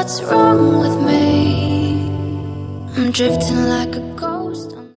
what's wrong with me. I'm drifting like a ghost.